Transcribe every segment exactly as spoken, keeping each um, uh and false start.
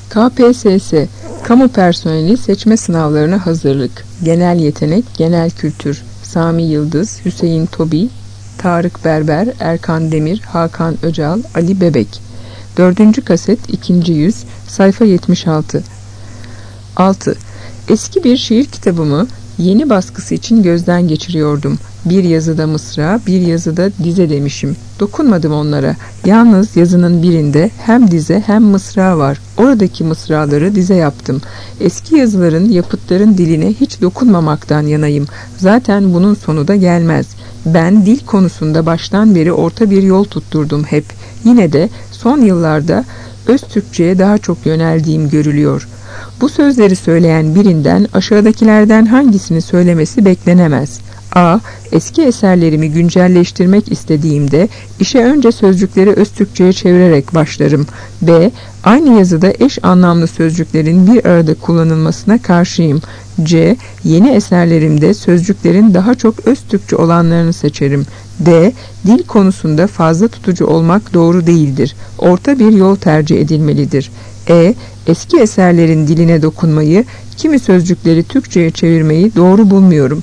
K P S S, Kamu Personeli Seçme Sınavlarına Hazırlık, Genel Yetenek, Genel Kültür, Sami Yıldız, Hüseyin Tobi, Tarık Berber, Erkan Demir, Hakan Öcal, Ali Bebek. Dördüncü kaset, ikinci yüz, sayfa yetmiş altı. altı. Eski bir şiir kitabımı yeni baskısı için gözden geçiriyordum. Bir yazıda mısra, bir yazıda dize demişim. Dokunmadım onlara. Yalnız yazının birinde hem dize hem mısra var. Oradaki mısraları dize yaptım. Eski yazıların, yapıtların diline hiç dokunmamaktan yanayım. Zaten bunun sonu da gelmez. Ben dil konusunda baştan beri orta bir yol tutturdum hep. Yine de son yıllarda öz Türkçe'ye daha çok yöneldiğim görülüyor. Bu sözleri söyleyen birinden aşağıdakilerden hangisini söylemesi beklenemez. A. Eski eserlerimi güncelleştirmek istediğimde işe önce sözcükleri Öztürkçe'ye çevirerek başlarım. B. Aynı yazıda eş anlamlı sözcüklerin bir arada kullanılmasına karşıyım. C. Yeni eserlerimde sözcüklerin daha çok Öztürkçe olanlarını seçerim. D. Dil konusunda fazla tutucu olmak doğru değildir. Orta bir yol tercih edilmelidir. E. Eski eserlerin diline dokunmayı, kimi sözcükleri Türkçe'ye çevirmeyi doğru bulmuyorum.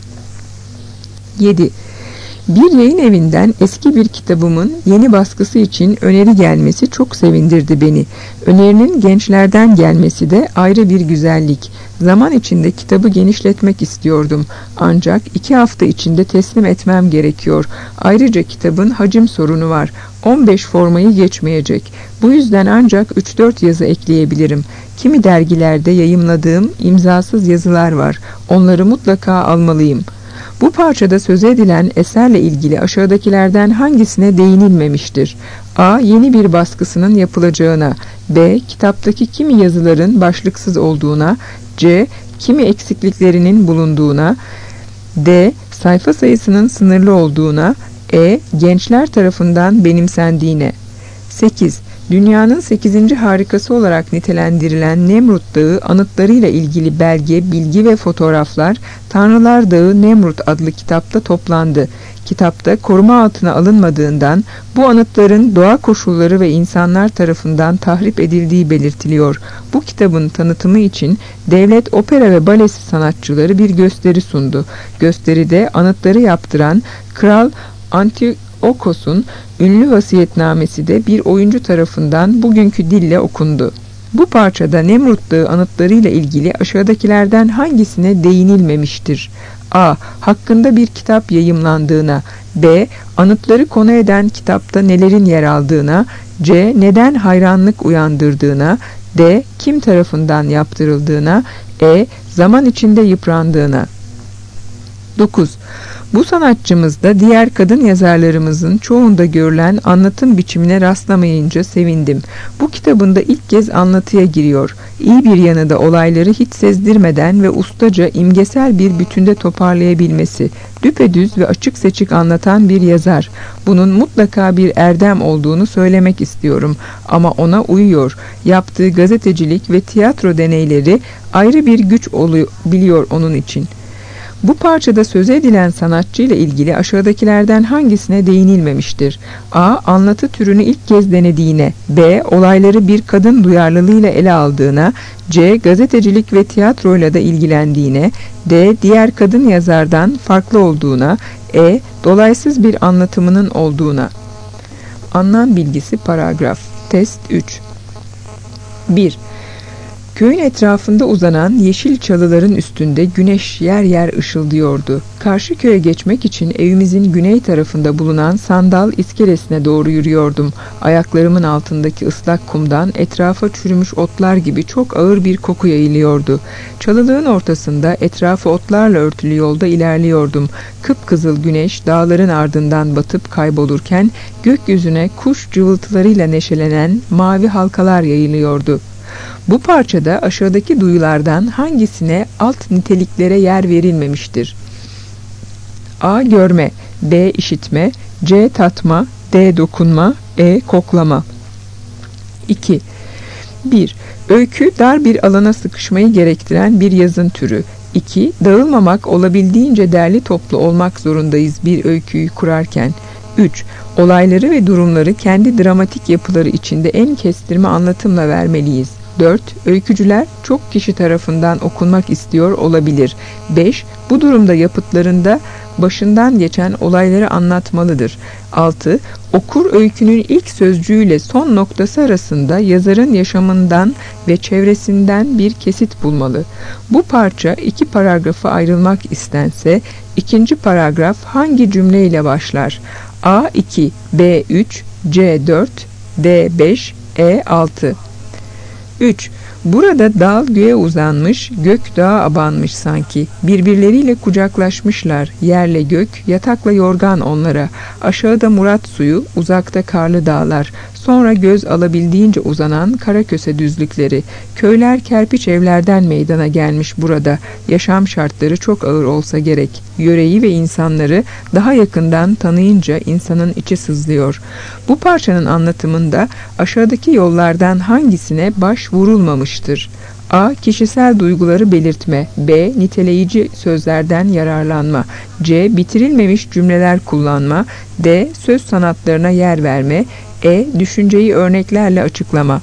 yedi. Bir yayın evinden eski bir kitabımın yeni baskısı için öneri gelmesi çok sevindirdi beni. Önerinin gençlerden gelmesi de ayrı bir güzellik. Zaman içinde kitabı genişletmek istiyordum. Ancak iki hafta içinde teslim etmem gerekiyor. Ayrıca kitabın hacim sorunu var. on beş formayı geçmeyecek. Bu yüzden ancak üç dört yazı ekleyebilirim. Kimi dergilerde yayımladığım imzasız yazılar var. Onları mutlaka almalıyım. Bu parçada söz edilen eserle ilgili aşağıdakilerden hangisine değinilmemiştir? A. Yeni bir baskısının yapılacağına. B. Kitaptaki kimi yazıların başlıksız olduğuna. C. Kimi eksikliklerinin bulunduğuna. D. Sayfa sayısının sınırlı olduğuna. E. Gençler tarafından benimsendiğine. sekiz. Dünyanın sekizinci harikası olarak nitelendirilen Nemrut Dağı anıtlarıyla ilgili belge, bilgi ve fotoğraflar Tanrılar Dağı Nemrut adlı kitapta toplandı. Kitapta koruma altına alınmadığından bu anıtların doğa koşulları ve insanlar tarafından tahrip edildiği belirtiliyor. Bu kitabın tanıtımı için devlet opera ve balesi sanatçıları bir gösteri sundu. Gösteride anıtları yaptıran Kral Antiochos'un ünlü vasiyetnamesi de bir oyuncu tarafından bugünkü dille okundu. Bu parçada Nemrut Dağı anıtlarıyla ilgili aşağıdakilerden hangisine değinilmemiştir? A. Hakkında bir kitap yayımlandığına. B. Anıtları konu eden kitapta nelerin yer aldığına. C. Neden hayranlık uyandırdığına. D. Kim tarafından yaptırıldığına. E. Zaman içinde yıprandığına. dokuz. Bu sanatçımızda diğer kadın yazarlarımızın çoğunda görülen anlatım biçimine rastlamayınca sevindim. Bu kitabında ilk kez anlatıya giriyor. İyi bir yanı da olayları hiç sezdirmeden ve ustaca imgesel bir bütünde toparlayabilmesi. Düpedüz ve açık seçik anlatan bir yazar. Bunun mutlaka bir erdem olduğunu söylemek istiyorum. Ama ona uyuyor. Yaptığı gazetecilik ve tiyatro deneyleri ayrı bir güç olabiliyor onun için. Bu parçada söz edilen sanatçı ile ilgili aşağıdakilerden hangisine değinilmemiştir? A. Anlatı türünü ilk kez denediğine. B. Olayları bir kadın duyarlılığıyla ele aldığına. C. Gazetecilik ve tiyatroyla da ilgilendiğine. D. Diğer kadın yazardan farklı olduğuna. E. Dolaysız bir anlatımının olduğuna. Anlam bilgisi paragraf. Test üç. bir. Köyün etrafında uzanan yeşil çalıların üstünde güneş yer yer ışıldıyordu. Karşı köye geçmek için evimizin güney tarafında bulunan sandal iskelesine doğru yürüyordum. Ayaklarımın altındaki ıslak kumdan etrafa çürümüş otlar gibi çok ağır bir koku yayılıyordu. Çalılığın ortasında etrafı otlarla örtülü yolda ilerliyordum. Kıpkızıl güneş dağların ardından batıp kaybolurken gökyüzüne kuş cıvıltılarıyla neşelenen mavi halkalar yayılıyordu. Bu parçada aşağıdaki duyulardan hangisine alt niteliklere yer verilmemiştir? A. Görme. B. İşitme. C. Tatma. D. Dokunma. E. Koklama. iki. bir. Öykü dar bir alana sıkışmayı gerektiren bir yazın türü. iki. Dağılmamak, olabildiğince derli toplu olmak zorundayız bir öyküyü kurarken. üç. Olayları ve durumları kendi dramatik yapıları içinde en kestirme anlatımla vermeliyiz. dört. Öykücüler çok kişi tarafından okunmak istiyor olabilir. beş. Bu durumda yapıtlarında başından geçen olayları anlatmalıdır. altı. Okur öykünün ilk sözcüğüyle son noktası arasında yazarın yaşamından ve çevresinden bir kesit bulmalı. Bu parça iki paragrafa ayrılmak istense, ikinci paragraf hangi cümleyle başlar? A iki, B üç, C dört, D beş, E altı. üç. Burada dal göğe uzanmış, gök dağa abanmış sanki. Birbirleriyle kucaklaşmışlar. Yerle gök, yatakla yorgan onlara. Aşağıda Murat suyu, uzakta karlı dağlar. Sonra göz alabildiğince uzanan Karaköse düzlükleri. Köyler kerpiç evlerden meydana gelmiş burada. Yaşam şartları çok ağır olsa gerek. Yöreyi ve insanları daha yakından tanıyınca insanın içi sızlıyor. Bu parçanın anlatımında aşağıdaki yollardan hangisine baş vurulmamıştır? A. Kişisel duyguları belirtme. B. Niteleyici sözlerden yararlanma. C. Bitirilmemiş cümleler kullanma. D. Söz sanatlarına yer verme. E. Düşünceyi örneklerle açıklama.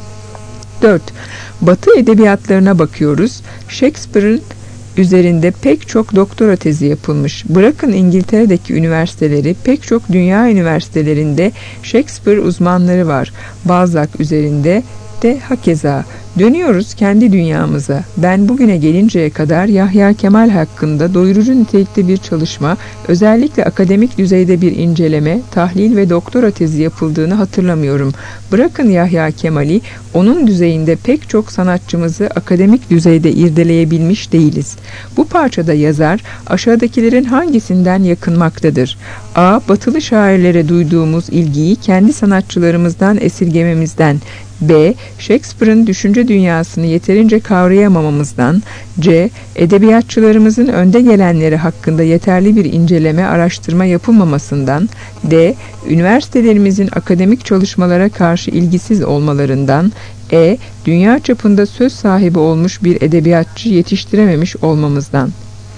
dört. Batı edebiyatlarına bakıyoruz. Shakespeare'ın üzerinde pek çok doktora tezi yapılmış. Bırakın İngiltere'deki üniversiteleri, pek çok dünya üniversitelerinde Shakespeare uzmanları var. Balzac üzerinde de hakeza. Dönüyoruz kendi dünyamıza. Ben bugüne gelinceye kadar Yahya Kemal hakkında doyurucu nitelikte bir çalışma, özellikle akademik düzeyde bir inceleme, tahlil ve doktora tezi yapıldığını hatırlamıyorum. Bırakın Yahya Kemal'i, onun düzeyinde pek çok sanatçımızı akademik düzeyde irdeleyebilmiş değiliz. Bu parçada yazar aşağıdakilerin hangisinden yakınmaktadır? A. Batılı şairlere duyduğumuz ilgiyi kendi sanatçılarımızdan esirgememizden. B. Shakespeare'ın düşünce dünyasını yeterince kavrayamamamızdan. C. Edebiyatçılarımızın önde gelenleri hakkında yeterli bir inceleme, araştırma yapılmamasından. D. Üniversitelerimizin akademik çalışmalara karşı ilgisiz olmalarından. E. Dünya çapında söz sahibi olmuş bir edebiyatçı yetiştirememiş olmamızdan.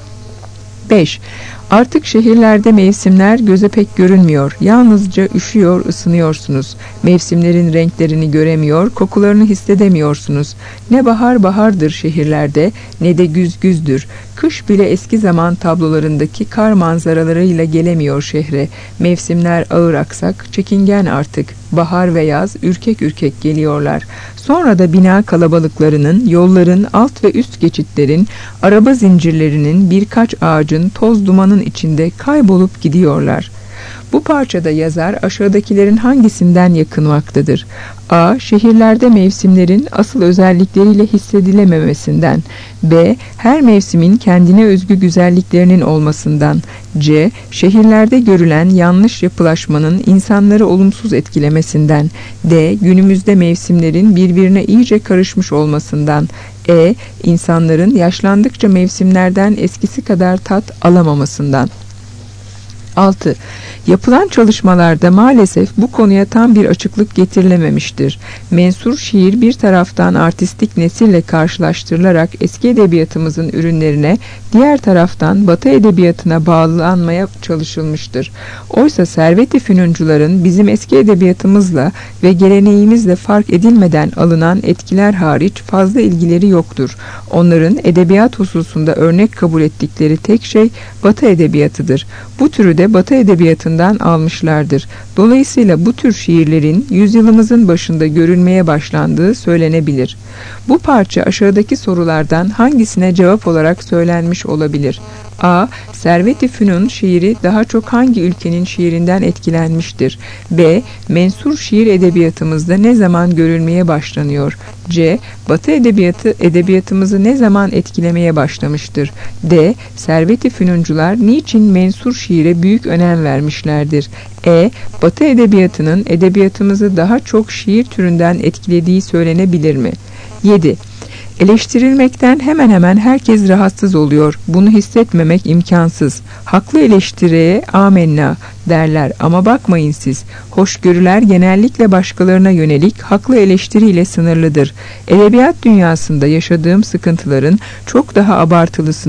beş. Artık şehirlerde mevsimler göze pek görünmüyor. Yalnızca üşüyor, ısınıyorsunuz. Mevsimlerin renklerini göremiyor, kokularını hissedemiyorsunuz. Ne bahar bahardır şehirlerde, ne de güz güzdür. Kış bile eski zaman tablolarındaki kar manzaralarıyla gelemiyor şehre. Mevsimler ağır aksak, çekingen artık. Bahar ve yaz ürkek ürkek geliyorlar. Sonra da bina kalabalıklarının, yolların, alt ve üst geçitlerin, araba zincirlerinin, birkaç ağacın, toz dumanın içinde kaybolup gidiyorlar. Bu parçada yazar aşağıdakilerin hangisinden yakınmaktadır? A. Şehirlerde mevsimlerin asıl özellikleriyle hissedilememesinden. B. Her mevsimin kendine özgü güzelliklerinin olmasından. C. Şehirlerde görülen yanlış yapılaşmanın insanları olumsuz etkilemesinden. D. Günümüzde mevsimlerin birbirine iyice karışmış olmasından. E. İnsanların yaşlandıkça mevsimlerden eskisi kadar tat alamamasından. altı. Yapılan çalışmalarda maalesef bu konuya tam bir açıklık getirilememiştir. Mensur şiir bir taraftan artistik nesille karşılaştırılarak eski edebiyatımızın ürünlerine, diğer taraftan Batı edebiyatına bağlanmaya çalışılmıştır. Oysa Servet-i Fünuncuların bizim eski edebiyatımızla ve geleneğimizle fark edilmeden alınan etkiler hariç fazla ilgileri yoktur. Onların edebiyat hususunda örnek kabul ettikleri tek şey Batı edebiyatıdır. Bu türü de Batı edebiyatından almışlardır. Dolayısıyla bu tür şiirlerin yüzyılımızın başında görülmeye başlandığı söylenebilir. Bu parça aşağıdaki sorulardan hangisine cevap olarak söylenmiş olabilir? A. Servet-i Fünun şiiri daha çok hangi ülkenin şiirinden etkilenmiştir? B. Mensur şiir edebiyatımızda ne zaman görülmeye başlanıyor? C. Batı edebiyatı edebiyatımızı ne zaman etkilemeye başlamıştır? D. Servet-i Fünuncular niçin mensur şiire büyük önem vermişlerdir? E. Batı edebiyatının edebiyatımızı daha çok şiir türünden etkilediği söylenebilir mi? yedi. Eleştirilmekten hemen hemen herkes rahatsız oluyor. Bunu hissetmemek imkansız. Haklı eleştiriye amenna derler ama bakmayın siz. Hoşgörüler genellikle başkalarına yönelik haklı eleştiriyle sınırlıdır. Edebiyat dünyasında yaşadığım sıkıntıların çok daha abartılısını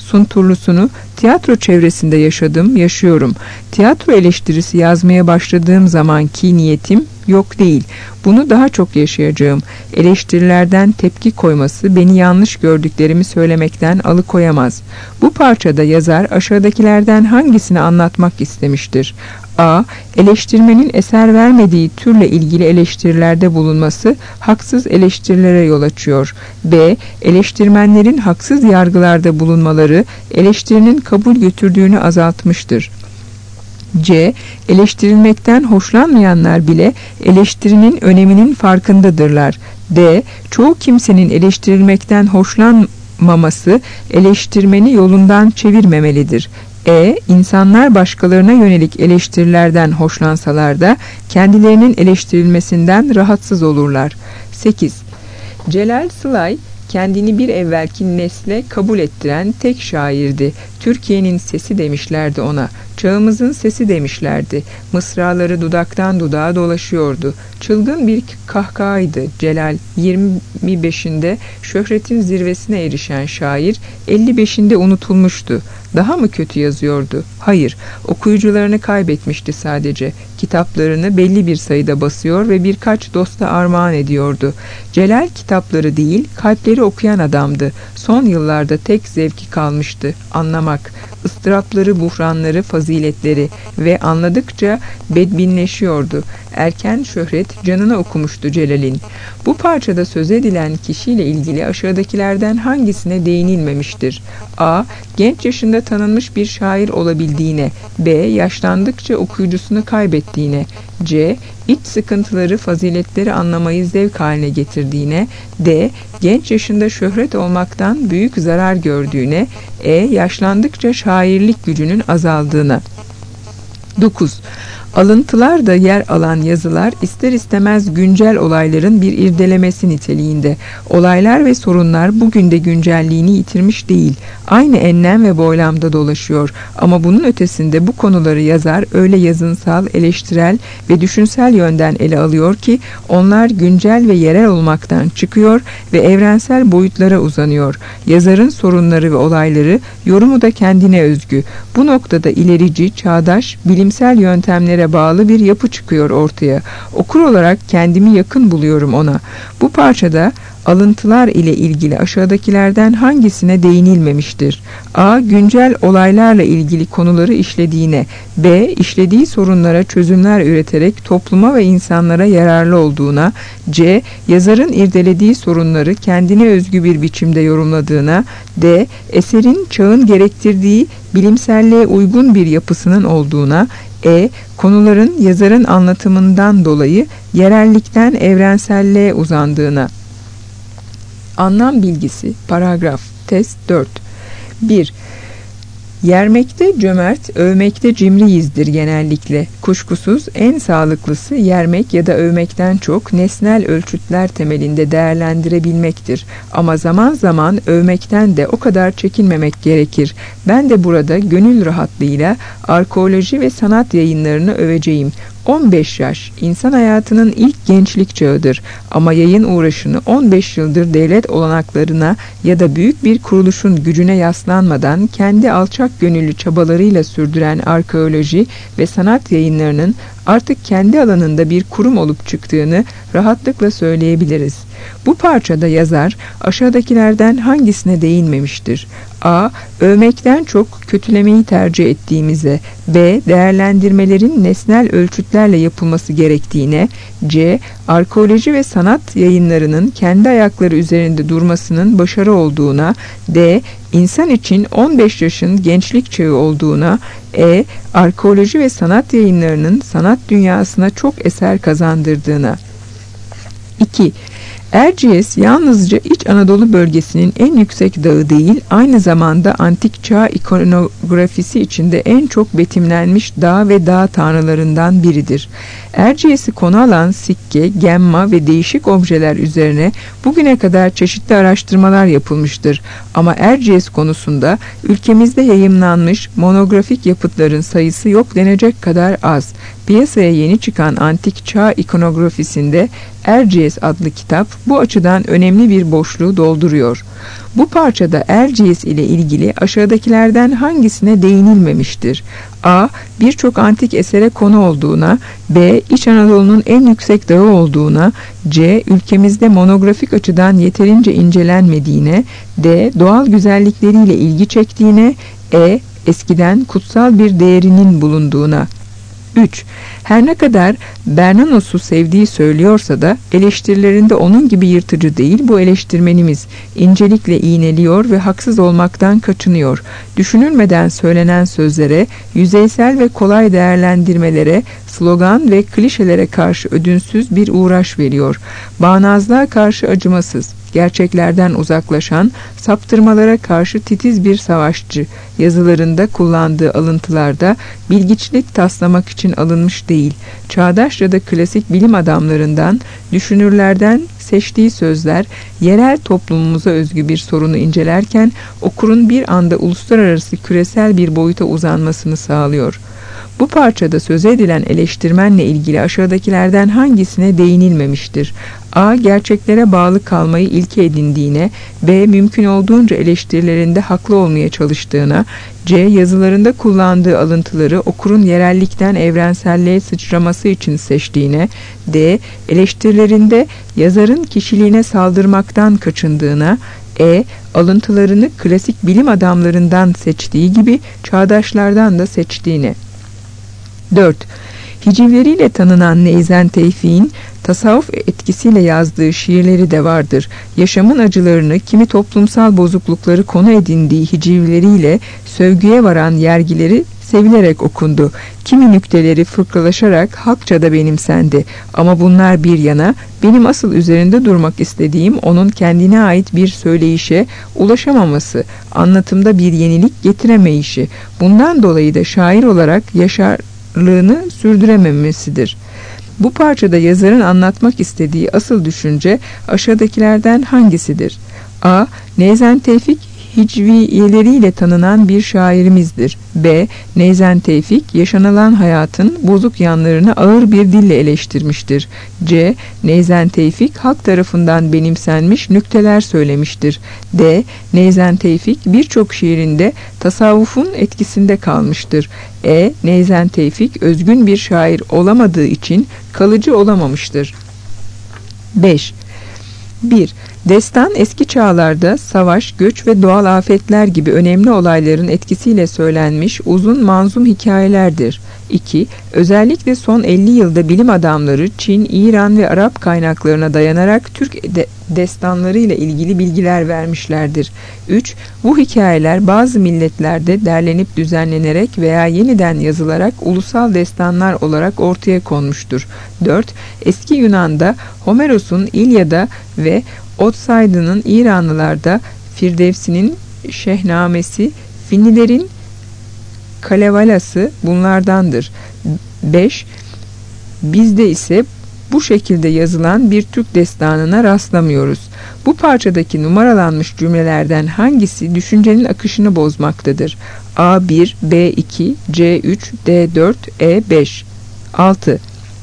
sunturlusunu tiyatro çevresinde yaşadım, yaşıyorum. Tiyatro eleştirisi yazmaya başladığım zamanki niyetim yok değil. Bunu daha çok yaşayacağım. Eleştirilerden tepki koyması beni yanlış gördüklerimi söylemekten alıkoyamaz. Bu parçada yazar aşağıdakilerden hangisini anlatmak istemiştir? A. Eleştirmenin eser vermediği türle ilgili eleştirilerde bulunması haksız eleştirilere yol açıyor. B. Eleştirmenlerin haksız yargılarda bulunmaları eleştirinin kabul götürdüğünü azaltmıştır. C. Eleştirilmekten hoşlanmayanlar bile eleştirinin öneminin farkındadırlar. D. Çoğu kimsenin eleştirilmekten hoşlanmaması eleştirmeni yolundan çevirmemelidir. E. İnsanlar başkalarına yönelik eleştirilerden hoşlansalar da kendilerinin eleştirilmesinden rahatsız olurlar. sekiz. Celal Sılay kendini bir evvelki nesle kabul ettiren tek şairdi. Türkiye'nin sesi demişlerdi ona. Çağımızın sesi demişlerdi. Mısraları dudaktan dudağa dolaşıyordu. Çılgın bir kahkahaydı Celal. yirmi beşinde şöhretin zirvesine erişen şair elli beşinde unutulmuştu. Daha mı kötü yazıyordu? Hayır, okuyucularını kaybetmişti sadece. Kitaplarını belli bir sayıda basıyor ve birkaç dosta armağan ediyordu. Celal kitapları değil, kalpleri okuyan adamdı. Son yıllarda tek zevki kalmıştı, anlamak. Istırapları, buhranları, faziletleri ve anladıkça bedbinleşiyordu. Erken şöhret canını okumuştu Celal'in. Bu parçada söz edilen kişiyle ilgili aşağıdakilerden hangisine değinilmemiştir? A. Genç yaşında tanınmış bir şair olabildiğine. B. Yaşlandıkça okuyucusunu kaybettiğine. C. İç sıkıntıları, faziletleri anlamayı zevk haline getirdiğine. D. Genç yaşında şöhret olmaktan büyük zarar gördüğüne. E. Yaşlandıkça şairlik gücünün azaldığına. dokuz. Alıntılarda yer alan yazılar ister istemez güncel olayların bir irdelemesi niteliğinde. Olaylar ve sorunlar bugün de güncelliğini yitirmiş değil. Aynı enlem ve boylamda dolaşıyor. Ama bunun ötesinde bu konuları yazar öyle yazınsal, eleştirel ve düşünsel yönden ele alıyor ki onlar güncel ve yerel olmaktan çıkıyor ve evrensel boyutlara uzanıyor. Yazarın sorunları ve olayları yorumu da kendine özgü. Bu noktada ilerici, çağdaş, bilimsel yöntemlere bağlı bir yapı çıkıyor ortaya. Okur olarak kendimi yakın buluyorum ona. Bu parçada alıntılar ile ilgili aşağıdakilerden hangisine değinilmemiştir? A. Güncel olaylarla ilgili konuları işlediğine. B. İşlediği sorunlara çözümler üreterek topluma ve insanlara yararlı olduğuna. C. Yazarın irdelediği sorunları kendine özgü bir biçimde yorumladığına. D. Eserin çağın gerektirdiği bilimselliğe uygun bir yapısının olduğuna. E. Konuların yazarın anlatımından dolayı yerellikten evrenselliğe uzandığına. Anlam bilgisi. Paragraf. Test dört. bir. Yermekte cömert, övmekte cimriyizdir genellikle. Kuşkusuz en sağlıklısı yermek ya da övmekten çok nesnel ölçütler temelinde değerlendirebilmektir. Ama zaman zaman övmekten de o kadar çekinmemek gerekir. Ben de burada gönül rahatlığıyla arkeoloji ve sanat yayınlarını öveceğim. on beş yaş insan hayatının ilk gençlik çağıdır ama yayın uğraşını on beş yıldır devlet olanaklarına ya da büyük bir kuruluşun gücüne yaslanmadan kendi alçak gönüllü çabalarıyla sürdüren arkeoloji ve sanat yayınlarının artık kendi alanında bir kurum olup çıktığını rahatlıkla söyleyebiliriz. Bu parçada yazar aşağıdakilerden hangisine değinmemiştir? A. Övmekten çok kötülemeyi tercih ettiğimize. B. Değerlendirmelerin nesnel ölçütlerle yapılması gerektiğine. C. Arkeoloji ve sanat yayınlarının kendi ayakları üzerinde durmasının başarı olduğuna. D. İnsan için on beş yaşın gençlik çağı olduğuna. E. Arkeoloji ve sanat yayınlarının sanat dünyasına çok eser kazandırdığına. iki. Erciyes yalnızca İç Anadolu bölgesinin en yüksek dağı değil, aynı zamanda antik çağ ikonografisi içinde en çok betimlenmiş dağ ve dağ tanrılarından biridir. Erciyes'i konu alan sikke, gemma ve değişik objeler üzerine bugüne kadar çeşitli araştırmalar yapılmıştır. Ama Erciyes konusunda ülkemizde yayımlanmış monografik yapıtların sayısı yok denecek kadar az. Piyasaya yeni çıkan Antik Çağ ikonografisinde Erciyes adlı kitap bu açıdan önemli bir boşluğu dolduruyor. Bu parçada Erciyes ile ilgili aşağıdakilerden hangisine değinilmemiştir? A. Birçok antik esere konu olduğuna, B. İç Anadolu'nun en yüksek dağı olduğuna, C. Ülkemizde monografik açıdan yeterince incelenmediğine, D. Doğal güzellikleriyle ilgi çektiğine, E. Eskiden kutsal bir değerinin bulunduğuna. üç. Her ne kadar Bernanos'u sevdiği söylüyorsa da eleştirilerinde onun gibi yırtıcı değil, bu eleştirmenimiz incelikle iğneliyor ve haksız olmaktan kaçınıyor. Düşünülmeden söylenen sözlere, yüzeysel ve kolay değerlendirmelere, slogan ve klişelere karşı ödünsüz bir uğraş veriyor. Bağnazlığa karşı acımasız, gerçeklerden uzaklaşan, saptırmalara karşı titiz bir savaşçı. Yazılarında kullandığı alıntılarda bilgiçlik taslamak için alınmış değil, çağdaş ya da klasik bilim adamlarından, düşünürlerden seçtiği sözler, yerel toplumumuza özgü bir sorunu incelerken okurun bir anda uluslararası küresel bir boyuta uzanmasını sağlıyor. Bu parçada söz edilen eleştirmenle ilgili aşağıdakilerden hangisine değinilmemiştir? A. Gerçeklere bağlı kalmayı ilke edindiğine, B. Mümkün olduğunca eleştirilerinde haklı olmaya çalıştığına, C. Yazılarında kullandığı alıntıları okurun yerellikten evrenselliğe sıçraması için seçtiğine, D. Eleştirilerinde yazarın kişiliğine saldırmaktan kaçındığına, E. Alıntılarını klasik bilim adamlarından seçtiği gibi çağdaşlardan da seçtiğine. dört. Hicivleriyle tanınan Neyzen Tevfik'in tasavvuf etkisiyle yazdığı şiirleri de vardır. Yaşamın acılarını, kimi toplumsal bozuklukları konu edindiği hicivleriyle sövgüye varan yergileri sevilerek okundu. Kimi nükteleri fırkalaşarak halkça da benimsendi. Ama bunlar bir yana, benim asıl üzerinde durmak istediğim onun kendine ait bir söyleyişe ulaşamaması, anlatımda bir yenilik getiremeyişi. Bundan dolayı da şair olarak yaşar lığını sürdürememesidir. Bu parçada yazarın anlatmak istediği asıl düşünce aşağıdakilerden hangisidir? A. Neyzen Tevfik hicviyeleriyle tanınan bir şairimizdir. B. Neyzen Tevfik yaşanılan hayatın bozuk yanlarını ağır bir dille eleştirmiştir. C. Neyzen Tevfik halk tarafından benimsenmiş nükteler söylemiştir. D. Neyzen Tevfik birçok şiirinde tasavvufun etkisinde kalmıştır. E. Neyzen Tevfik özgün bir şair olamadığı için kalıcı olamamıştır. beş. bir. Destan eski çağlarda savaş, göç ve doğal afetler gibi önemli olayların etkisiyle söylenmiş uzun manzum hikayelerdir. iki. Özellikle son elli yılda bilim adamları Çin, İran ve Arap kaynaklarına dayanarak Türk de destanları ile ilgili bilgiler vermişlerdir. üç. Bu hikayeler bazı milletlerde derlenip düzenlenerek veya yeniden yazılarak ulusal destanlar olarak ortaya konmuştur. dört. Eski Yunan'da Homeros'un İlyada ve Otsaydın'ın İranlılarda Firdevsi'nin Şehnamesi, Finlilerin Kalevalası bunlardandır. beş. Bizde ise bu şekilde yazılan bir Türk destanına rastlamıyoruz. Bu parçadaki numaralanmış cümlelerden hangisi düşüncenin akışını bozmaktadır? A bir, B iki, C üç, D dört, E beş. altı.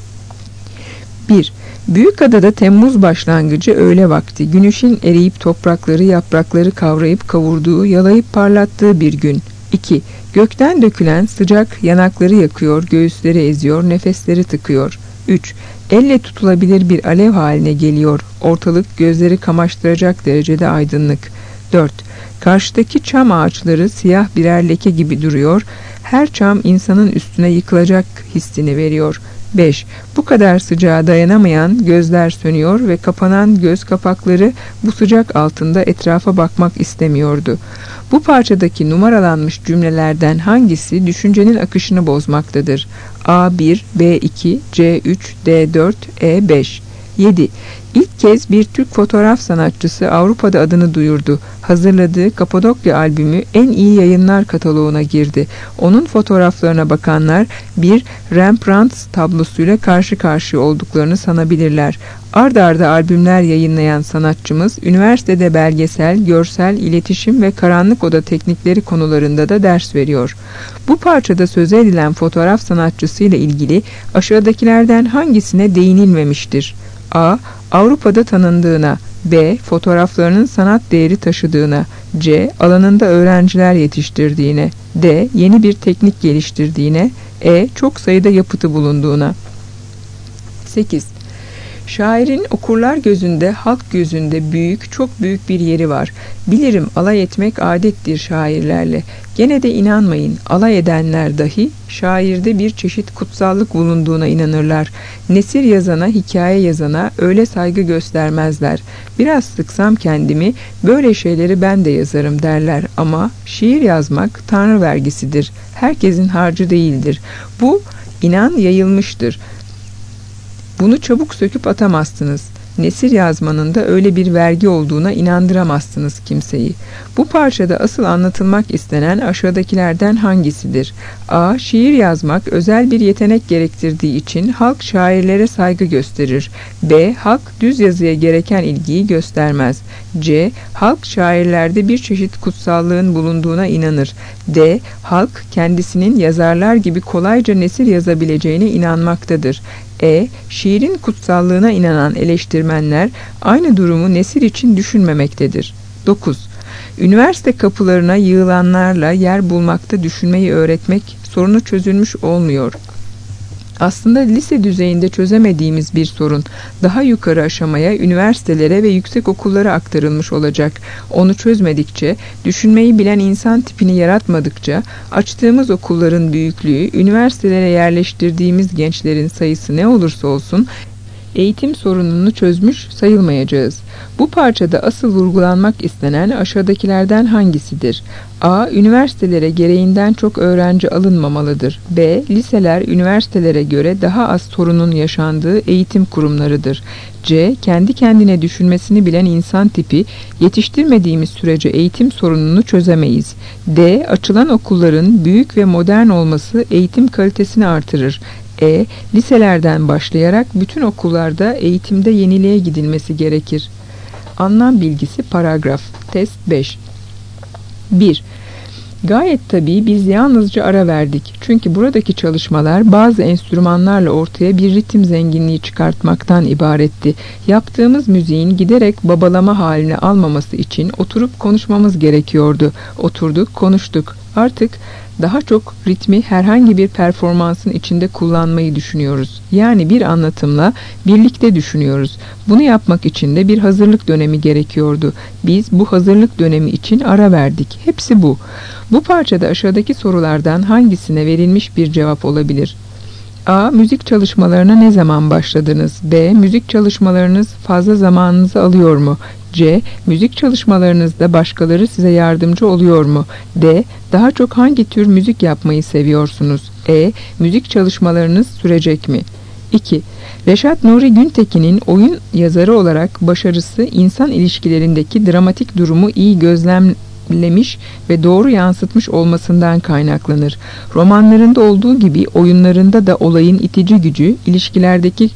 bir. Büyükada'da Temmuz başlangıcı öğle vakti, güneşin eriyip toprakları, yaprakları kavrayıp kavurduğu, yalayıp parlattığı bir gün. iki. Gökten dökülen sıcak yanakları yakıyor, göğüsleri eziyor, nefesleri tıkıyor. üç. Elle tutulabilir bir alev haline geliyor, ortalık gözleri kamaştıracak derecede aydınlık. dört. Karşıdaki çam ağaçları siyah birer leke gibi duruyor, her çam insanın üstüne yıkılacak hissini veriyor. beş. Bu kadar sıcağa dayanamayan gözler sönüyor ve kapanan göz kapakları bu sıcak altında etrafa bakmak istemiyordu. Bu parçadaki numaralanmış cümlelerden hangisi düşüncenin akışını bozmaktadır? A bir, B iki, C üç, D dört, E beş. yedi. İlk kez bir Türk fotoğraf sanatçısı Avrupa'da adını duyurdu. Hazırladığı Kapadokya albümü en iyi yayınlar kataloğuna girdi. Onun fotoğraflarına bakanlar bir Rembrandt tablosuyla karşı karşıya olduklarını sanabilirler. Ard arda albümler yayınlayan sanatçımız, üniversitede belgesel, görsel, iletişim ve karanlık oda teknikleri konularında da ders veriyor. Bu parçada söz edilen fotoğraf sanatçısıyla ilgili aşağıdakilerden hangisine değinilmemiştir? A. Avrupa'da tanındığına, B. Fotoğraflarının sanat değeri taşıdığına, C. Alanında öğrenciler yetiştirdiğine, D. Yeni bir teknik geliştirdiğine, E. Çok sayıda yapıtı bulunduğuna. sekiz. Şairin okurlar gözünde, halk gözünde büyük, çok büyük bir yeri var. Bilirim alay etmek adettir şairlerle. Gene de inanmayın, alay edenler dahi şairde bir çeşit kutsallık bulunduğuna inanırlar. Nesir yazana, hikaye yazana öyle saygı göstermezler. Biraz sıksam kendimi, böyle şeyleri ben de yazarım derler. Ama şiir yazmak Tanrı vergisidir. Herkesin harcı değildir. Bu inan yayılmıştır. Bunu çabuk söküp atamazsınız. Nesir yazmanın da öyle bir vergi olduğuna inandıramazsınız kimseyi. Bu parçada asıl anlatılmak istenen aşağıdakilerden hangisidir? A. Şiir yazmak özel bir yetenek gerektirdiği için halk şairlere saygı gösterir. B. Halk düz yazıya gereken ilgiyi göstermez. C. Halk şairlerde bir çeşit kutsallığın bulunduğuna inanır. D. Halk kendisinin yazarlar gibi kolayca nesir yazabileceğine inanmaktadır. E. Şiirin kutsallığına inanan eleştirmenler aynı durumu nesir için düşünmemektedir. dokuz. Üniversite kapılarına yığılanlarla yer bulmakta düşünmeyi öğretmek sorunu çözülmüş olmuyor. Aslında lise düzeyinde çözemediğimiz bir sorun daha yukarı aşamaya, üniversitelere ve yüksek okullara aktarılmış olacak. Onu çözmedikçe, düşünmeyi bilen insan tipini yaratmadıkça, açtığımız okulların büyüklüğü, üniversitelere yerleştirdiğimiz gençlerin sayısı ne olursa olsun, eğitim sorununu çözmüş sayılmayacağız. Bu parçada asıl vurgulanmak istenen aşağıdakilerden hangisidir? A. Üniversitelere gereğinden çok öğrenci alınmamalıdır. B. Liseler üniversitelere göre daha az sorunun yaşandığı eğitim kurumlarıdır. C. Kendi kendine düşünmesini bilen insan tipi yetiştirmediğimiz sürece eğitim sorununu çözemeyiz. D. Açılan okulların büyük ve modern olması eğitim kalitesini artırır. E. Liselerden başlayarak bütün okullarda eğitimde yeniliğe gidilmesi gerekir. Anlam bilgisi paragraf. Test beş. bir. Gayet tabii biz yalnızca ara verdik. Çünkü buradaki çalışmalar bazı enstrümanlarla ortaya bir ritim zenginliği çıkartmaktan ibaretti. Yaptığımız müziğin giderek babalama haline almaması için oturup konuşmamız gerekiyordu. Oturduk, konuştuk. Artık daha çok ritmi herhangi bir performansın içinde kullanmayı düşünüyoruz. Yani bir anlatımla birlikte düşünüyoruz. Bunu yapmak için de bir hazırlık dönemi gerekiyordu. Biz bu hazırlık dönemi için ara verdik. Hepsi bu. Bu parçada aşağıdaki sorulardan hangisine verilmiş bir cevap olabilir? A. Müzik çalışmalarına ne zaman başladınız? B. Müzik çalışmalarınız fazla zamanınızı alıyor mu? C. Müzik çalışmalarınızda başkaları size yardımcı oluyor mu? D. Daha çok hangi tür müzik yapmayı seviyorsunuz? E. Müzik çalışmalarınız sürecek mi? iki. Reşat Nuri Güntekin'in oyun yazarı olarak başarısı insan ilişkilerindeki dramatik durumu iyi gözlemlemiş ve doğru yansıtmış olmasından kaynaklanır. Romanlarında olduğu gibi oyunlarında da olayın itici gücü ilişkilerdeki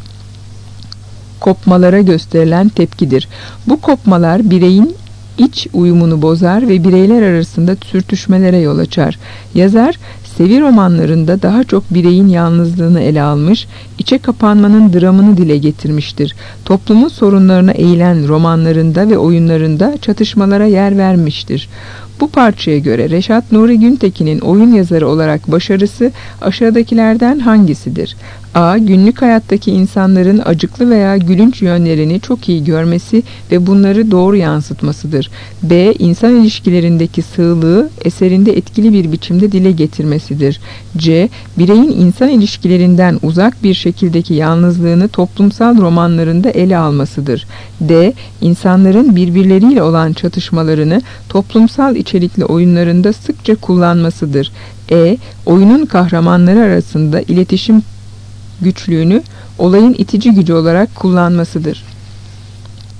kopmalara gösterilen tepkidir. Bu kopmalar bireyin iç uyumunu bozar ve bireyler arasında sürtüşmelere yol açar. Yazar, Sevi romanlarında daha çok bireyin yalnızlığını ele almış, içe kapanmanın dramını dile getirmiştir. Toplumun sorunlarına eğilen romanlarında ve oyunlarında çatışmalara yer vermiştir. Bu parçaya göre Reşat Nuri Güntekin'in oyun yazarı olarak başarısı aşağıdakilerden hangisidir? A. Günlük hayattaki insanların acıklı veya gülünç yönlerini çok iyi görmesi ve bunları doğru yansıtmasıdır. B. İnsan ilişkilerindeki sığlığı eserinde etkili bir biçimde dile getirmesidir. C. Bireyin insan ilişkilerinden uzak bir şekildeki yalnızlığını toplumsal romanlarında ele almasıdır. D. İnsanların birbirleriyle olan çatışmalarını toplumsal içerikli oyunlarında sıkça kullanmasıdır. E. Oyunun kahramanları arasında iletişim güçlüğünü olayın itici gücü olarak kullanmasıdır.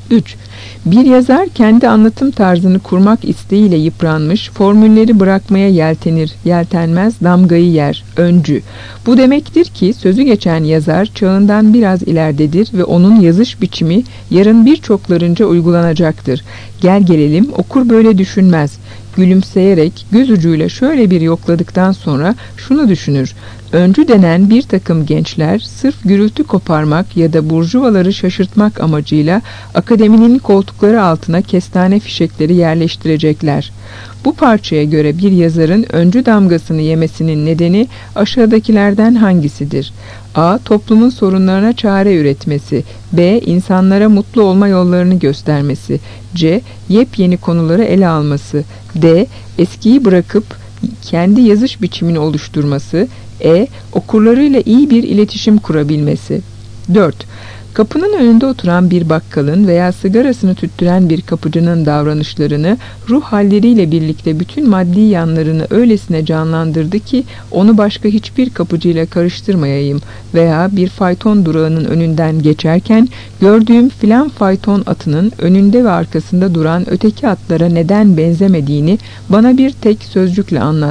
üç. Bir yazar kendi anlatım tarzını kurmak isteğiyle yıpranmış, formülleri bırakmaya yeltenir, yeltenmez damgayı yer, öncü. Bu demektir ki sözü geçen yazar çağından biraz ileridedir ve onun yazış biçimi yarın birçoklarınca uygulanacaktır. Gel gelelim okur böyle düşünmez. Gülümseyerek göz ucuyla şöyle bir yokladıktan sonra şunu düşünür. Öncü denen bir takım gençler sırf gürültü koparmak ya da burjuvaları şaşırtmak amacıyla akademinin koltukları altına kestane fişekleri yerleştirecekler. Bu parçaya göre bir yazarın öncü damgasını yemesinin nedeni aşağıdakilerden hangisidir? A. Toplumun sorunlarına çare üretmesi. B. İnsanlara mutlu olma yollarını göstermesi. C. Yepyeni konuları ele alması. D. Eskiyi bırakıp kendi yazış biçimini oluşturması. E. Okurlarıyla iyi bir iletişim kurabilmesi. dört. Kapının önünde oturan bir bakkalın veya sigarasını tüttüren bir kapıcının davranışlarını, ruh halleriyle birlikte bütün maddi yanlarını öylesine canlandırdı ki onu başka hiçbir kapıcıyla karıştırmayayım veya bir fayton durağının önünden geçerken gördüğüm filan fayton atının önünde ve arkasında duran öteki atlara neden benzemediğini bana bir tek sözcükle anlat.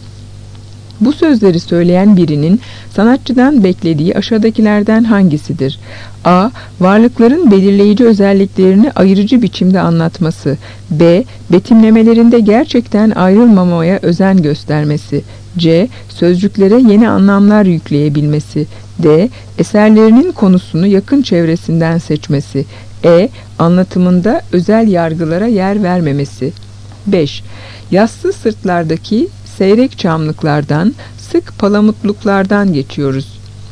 Bu sözleri söyleyen birinin sanatçıdan beklediği aşağıdakilerden hangisidir? A. Varlıkların belirleyici özelliklerini ayırıcı biçimde anlatması. B. Betimlemelerinde gerçekten ayrılmamaya özen göstermesi. C. Sözcüklere yeni anlamlar yükleyebilmesi. D. Eserlerinin konusunu yakın çevresinden seçmesi. E. Anlatımında özel yargılara yer vermemesi. beş. Yassı sırtlardaki seyrek çamlıklardan, sık palamutluklardan geçiyoruz.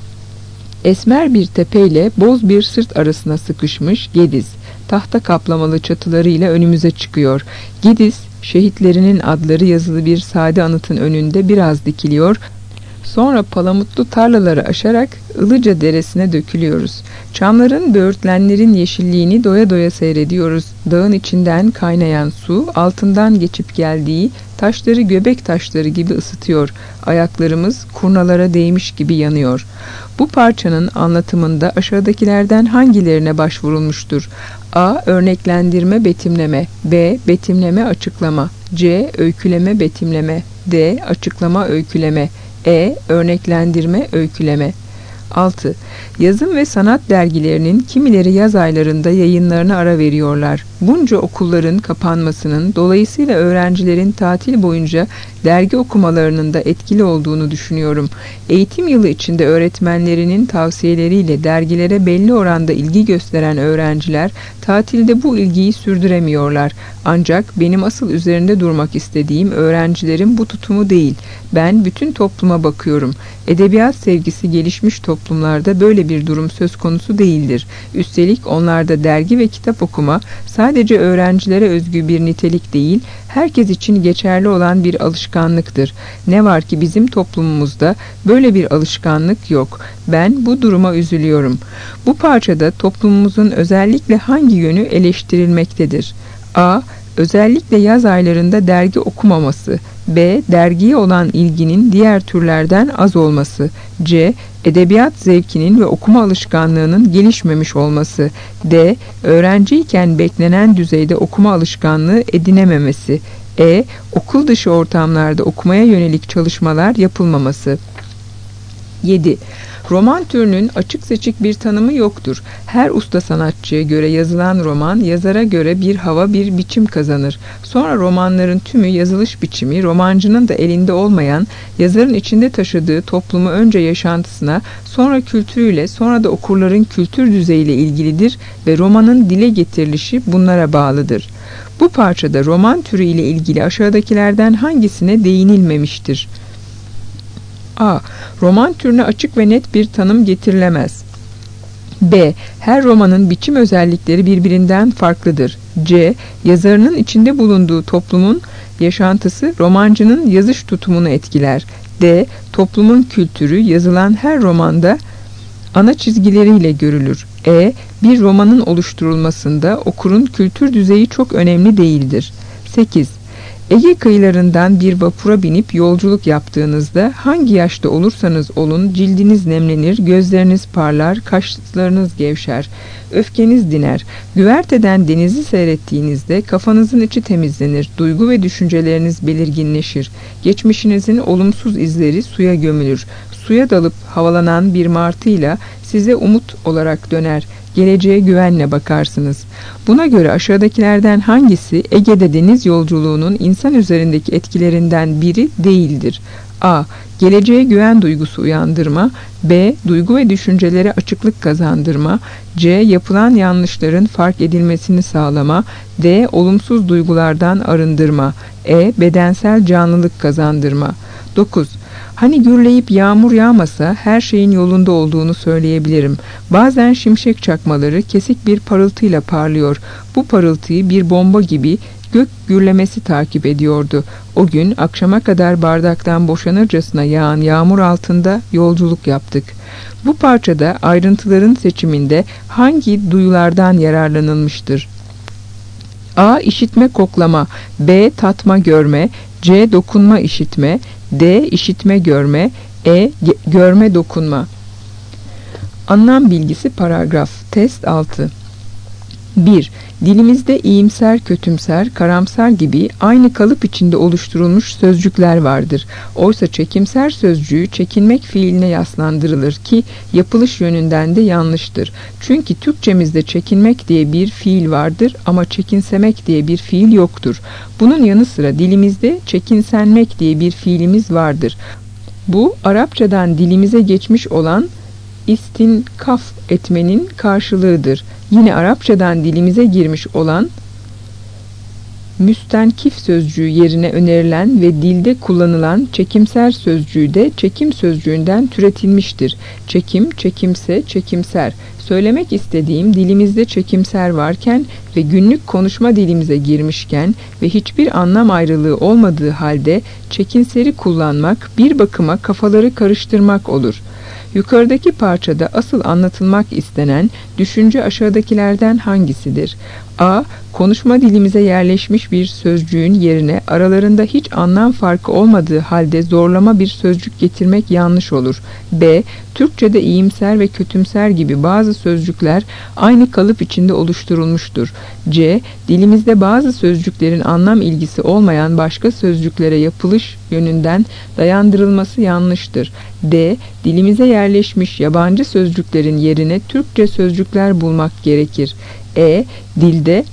Esmer bir tepeyle boz bir sırt arasına sıkışmış Gediz, tahta kaplamalı çatılarıyla önümüze çıkıyor. Gediz, şehitlerinin adları yazılı bir sade anıtın önünde biraz dikiliyor. Sonra palamutlu tarlaları aşarak Ilıca Deresi'ne dökülüyoruz. Çamların, böğürtlenlerin yeşilliğini doya doya seyrediyoruz. Dağın içinden kaynayan su, altından geçip geldiği taşları göbek taşları gibi ısıtıyor. Ayaklarımız kurnalara değmiş gibi yanıyor. Bu parçanın anlatımında aşağıdakilerden hangilerine başvurulmuştur? A. Örneklendirme, betimleme. B. Betimleme, açıklama. C. Öyküleme, betimleme. D. Açıklama, öyküleme. E. Örneklendirme, öyküleme. altı. Yazım ve sanat dergilerinin kimileri yaz aylarında yayınlarına ara veriyorlar. Bunca okulların kapanmasının, dolayısıyla öğrencilerin tatil boyunca dergi okumalarının da etkili olduğunu düşünüyorum. Eğitim yılı içinde öğretmenlerinin tavsiyeleriyle dergilere belli oranda ilgi gösteren öğrenciler tatilde bu ilgiyi sürdüremiyorlar. Ancak benim asıl üzerinde durmak istediğim öğrencilerin bu tutumu değil. Ben bütün topluma bakıyorum. Edebiyat sevgisi gelişmiş toplumlarda böyle bir durum söz konusu değildir. Üstelik onlarda dergi ve kitap okuma sadece öğrencilere özgü bir nitelik değil, herkes için geçerli olan bir alışkanlıktır. Ne var ki bizim toplumumuzda böyle bir alışkanlık yok. Ben bu duruma üzülüyorum. Bu parçada toplumumuzun özellikle hangi yönü eleştirilmektedir? A. Özellikle yaz aylarında dergi okumaması. B. Dergiye olan ilginin diğer türlerden az olması. C. Edebiyat zevkinin ve okuma alışkanlığının gelişmemiş olması. D. Öğrenciyken beklenen düzeyde okuma alışkanlığı edinememesi. E. Okul dışı ortamlarda okumaya yönelik çalışmalar yapılmaması. yedi. Roman türünün açık seçik bir tanımı yoktur. Her usta sanatçıya göre yazılan roman, yazara göre bir hava, bir biçim kazanır. Sonra romanların tümü yazılış biçimi, romancının da elinde olmayan, yazarın içinde taşıdığı toplumu önce yaşantısına, sonra kültürüyle, sonra da okurların kültür düzeyiyle ilgilidir ve romanın dile getirilişi bunlara bağlıdır. Bu parçada roman türü ile ilgili aşağıdakilerden hangisine değinilmemiştir? A. Roman türüne açık ve net bir tanım getirilemez. B. Her romanın biçim özellikleri birbirinden farklıdır. C. Yazarının içinde bulunduğu toplumun yaşantısı romancının yazış tutumunu etkiler. D. Toplumun kültürü yazılan her romanda ana çizgileriyle görülür. E. Bir romanın oluşturulmasında okurun kültür düzeyi çok önemli değildir. sekiz. Ege kıyılarından bir vapura binip yolculuk yaptığınızda hangi yaşta olursanız olun cildiniz nemlenir, gözleriniz parlar, kaşlarınız gevşer, öfkeniz diner. Güverteden denizi seyrettiğinizde kafanızın içi temizlenir, duygu ve düşünceleriniz belirginleşir. Geçmişinizin olumsuz izleri suya gömülür. Suya dalıp havalanan bir martıyla size umut olarak döner. Geleceğe güvenle bakarsınız. Buna göre aşağıdakilerden hangisi Ege'de deniz yolculuğunun insan üzerindeki etkilerinden biri değildir? A. Geleceğe güven duygusu uyandırma. B. Duygu ve düşüncelere açıklık kazandırma. C. Yapılan yanlışların fark edilmesini sağlama. D. Olumsuz duygulardan arındırma. E. Bedensel canlılık kazandırma. dokuz. Hani gürleyip yağmur yağmasa her şeyin yolunda olduğunu söyleyebilirim. Bazen şimşek çakmaları kesik bir parıltıyla parlıyor. Bu parıltıyı bir bomba gibi gök gürlemesi takip ediyordu. O gün akşama kadar bardaktan boşanırcasına yağan yağmur altında yolculuk yaptık. Bu parçada ayrıntıların seçiminde hangi duyulardan yararlanılmıştır? A. İşitme koklama. B. Tatma görme. C. Dokunma işitme. D. İşitme görme. E. Görme dokunma. Anlam bilgisi paragraf. Test altı. bir. Dilimizde iyimser, kötümser, karamsar gibi aynı kalıp içinde oluşturulmuş sözcükler vardır. Oysa çekimser sözcüğü çekinmek fiiline yaslandırılır ki yapılış yönünden de yanlıştır. Çünkü Türkçemizde çekinmek diye bir fiil vardır ama çekinsemek diye bir fiil yoktur. Bunun yanı sıra dilimizde çekinsenmek diye bir fiilimiz vardır. Bu Arapçadan dilimize geçmiş olan istinkaf etmenin karşılığıdır. Yine Arapçadan dilimize girmiş olan müstenkif sözcüğü yerine önerilen ve dilde kullanılan çekimser sözcüğü de çekim sözcüğünden türetilmiştir. Çekim, çekimse, çekimser. Söylemek istediğim dilimizde çekimser varken ve günlük konuşma dilimize girmişken ve hiçbir anlam ayrılığı olmadığı halde çekinseri kullanmak bir bakıma kafaları karıştırmak olur. Yukarıdaki parçada asıl anlatılmak istenen düşünce aşağıdakilerden hangisidir? A. Konuşma dilimize yerleşmiş bir sözcüğün yerine aralarında hiç anlam farkı olmadığı halde zorlama bir sözcük getirmek yanlış olur. B. Türkçe'de iyimser ve kötümser gibi bazı sözcükler aynı kalıp içinde oluşturulmuştur. C. Dilimizde bazı sözcüklerin anlam ilgisi olmayan başka sözcüklere yapılış yönünden dayandırılması yanlıştır. D. Dilimize yerleşmiş yabancı sözcüklerin yerine Türkçe sözcükler bulmak gerekir. E. Dilde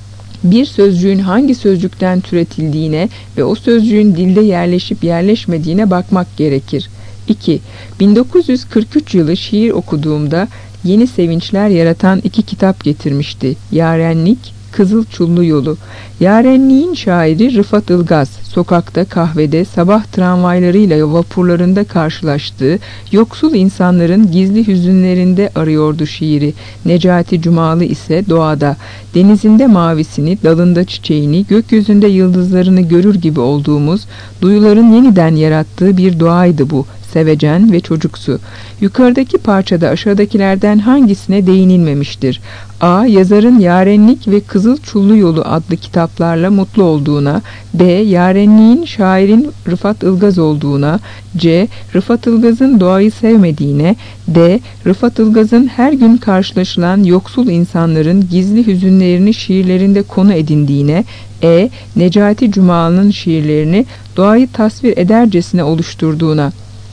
bir sözcüğün hangi sözcükten türetildiğine ve o sözcüğün dilde yerleşip yerleşmediğine bakmak gerekir. iki. bin dokuz yüz kırk üç yılı şiir okuduğumda yeni sevinçler yaratan iki kitap getirmişti. Yarenlik, Kızıl Çullu Yolu. Yarenliğin şairi Rıfat Ilgaz, sokakta, kahvede, sabah tramvaylarıyla vapurlarında karşılaştığı yoksul insanların gizli hüzünlerinde arıyordu şiiri. Necati Cumalı ise doğada, denizinde mavisini, dalında çiçeğini, gökyüzünde yıldızlarını görür gibi olduğumuz duyuların yeniden yarattığı bir doğaydı bu. Sevecen ve çocuksu. Yukarıdaki parçada aşağıdakilerden hangisine değinilmemiştir? A. Yazarın Yarenlik ve Kızıl Çullu Yolu adlı kitaplarla mutlu olduğuna. B. Yarenliğin şairin Rıfat Ilgaz olduğuna. C. Rıfat Ilgaz'ın doğayı sevmediğine. D. Rıfat Ilgaz'ın her gün karşılaşılan yoksul insanların gizli hüzünlerini şiirlerinde konu edindiğine. E. Necati Cumalı'nın şiirlerini doğayı tasvir edercesine oluşturduğuna.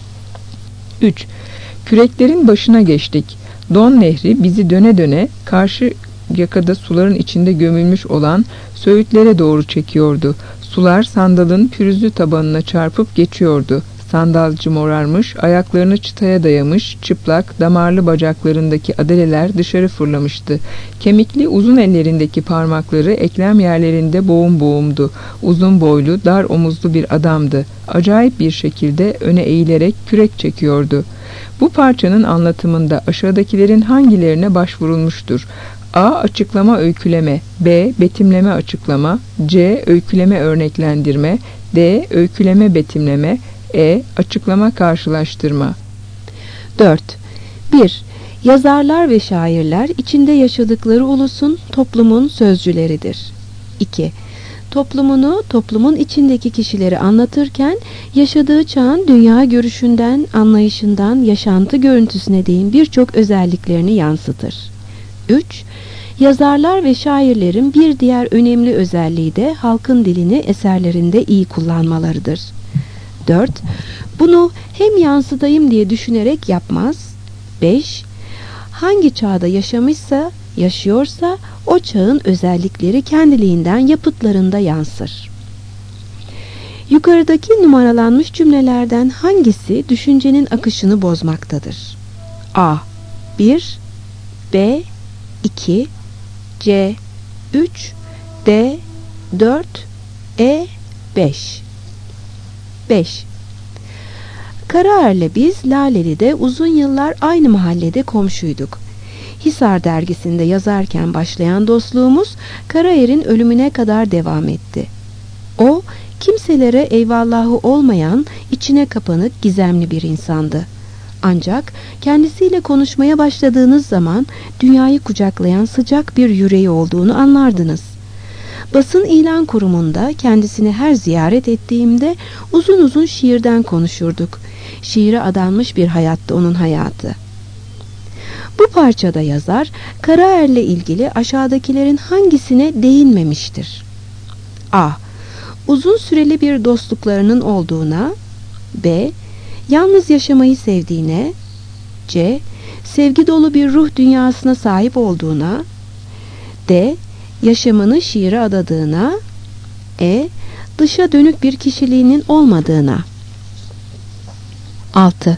üç. Küreklerin başına geçtik. Don Nehri bizi döne döne karşı yakada suların içinde gömülmüş olan söğütlere doğru çekiyordu. Sular sandalın pürüzlü tabanına çarpıp geçiyordu. Sandalcı morarmış, ayaklarını çıtaya dayamış, çıplak, damarlı bacaklarındaki adaleler dışarı fırlamıştı. Kemikli uzun ellerindeki parmakları eklem yerlerinde boğum boğumdu. Uzun boylu, dar omuzlu bir adamdı. Acayip bir şekilde öne eğilerek kürek çekiyordu. Bu parçanın anlatımında aşağıdakilerin hangilerine başvurulmuştur? A. Açıklama öyküleme. B. Betimleme açıklama. C. Öyküleme örneklendirme. D. Öyküleme betimleme. E. Açıklama karşılaştırma. dört. bir. Yazarlar ve şairler içinde yaşadıkları ulusun, toplumun sözcüleridir. iki. toplumunu, toplumun içindeki kişileri anlatırken yaşadığı çağın dünya görüşünden, anlayışından, yaşantı görüntüsüne değin birçok özelliklerini yansıtır. üç. Yazarlar ve şairlerin bir diğer önemli özelliği de halkın dilini eserlerinde iyi kullanmalarıdır. dört. Bunu hem yansıtayım diye düşünerek yapmaz. beş. Hangi çağda yaşamışsa, yaşıyorsa o çağın özellikleri kendiliğinden yapıtlarında yansır. Yukarıdaki numaralanmış cümlelerden hangisi düşüncenin akışını bozmaktadır? A. bir, B. iki, C. üç, D. dört, E. beş. beş. Karaer'le biz Laleli'de uzun yıllar aynı mahallede komşuyduk. Hisar dergisinde yazarken başlayan dostluğumuz Karaer'in ölümüne kadar devam etti. O, kimselere eyvallahı olmayan, içine kapanık, gizemli bir insandı. Ancak kendisiyle konuşmaya başladığınız zaman dünyayı kucaklayan sıcak bir yüreği olduğunu anlardınız. Basın ilan kurumunda kendisini her ziyaret ettiğimde uzun uzun şiirden konuşurduk. Şiire adanmış bir hayattı onun hayatı. Bu parçada yazar Karaer'le ilgili aşağıdakilerin hangisine değinmemiştir? A. Uzun süreli bir dostluklarının olduğuna. B. Yalnız yaşamayı sevdiğine. C. Sevgi dolu bir ruh dünyasına sahip olduğuna. D. Yaşamını şiire adadığına. E. Dışa dönük bir kişiliğinin olmadığına. altı.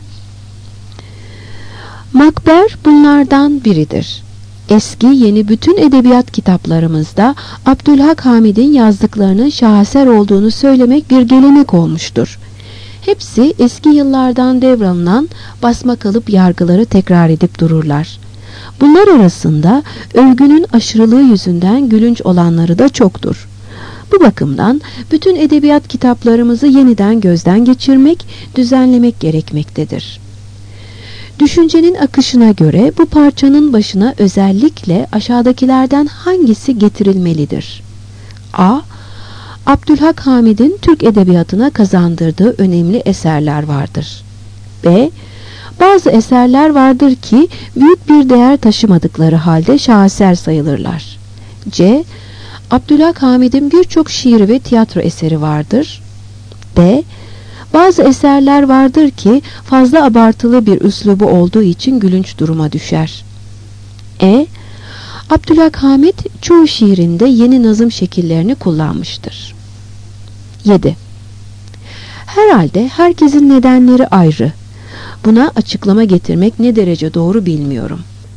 Makber bunlardan biridir. Eski yeni bütün edebiyat kitaplarımızda Abdülhak Hamid'in yazdıklarının şaheser olduğunu söylemek bir gelenek olmuştur. Hepsi eski yıllardan devralınan basmakalıp yargıları tekrar edip dururlar. Bunlar arasında övgünün aşırılığı yüzünden gülünç olanları da çoktur. Bu bakımdan bütün edebiyat kitaplarımızı yeniden gözden geçirmek, düzenlemek gerekmektedir. Düşüncenin akışına göre bu parçanın başına özellikle aşağıdakilerden hangisi getirilmelidir? A. Abdülhak Hamid'in Türk edebiyatına kazandırdığı önemli eserler vardır. B. Bazı eserler vardır ki büyük bir değer taşımadıkları halde şaheser sayılırlar. C. Abdülhak Hamid'in birçok şiir ve tiyatro eseri vardır. D. Bazı eserler vardır ki fazla abartılı bir üslubu olduğu için gülünç duruma düşer. E. Abdülhak Hamid çoğu şiirinde yeni nazım şekillerini kullanmıştır. yedi. Herhalde herkesin nedenleri ayrı. Buna açıklama getirmek ne derece doğru bilmiyorum.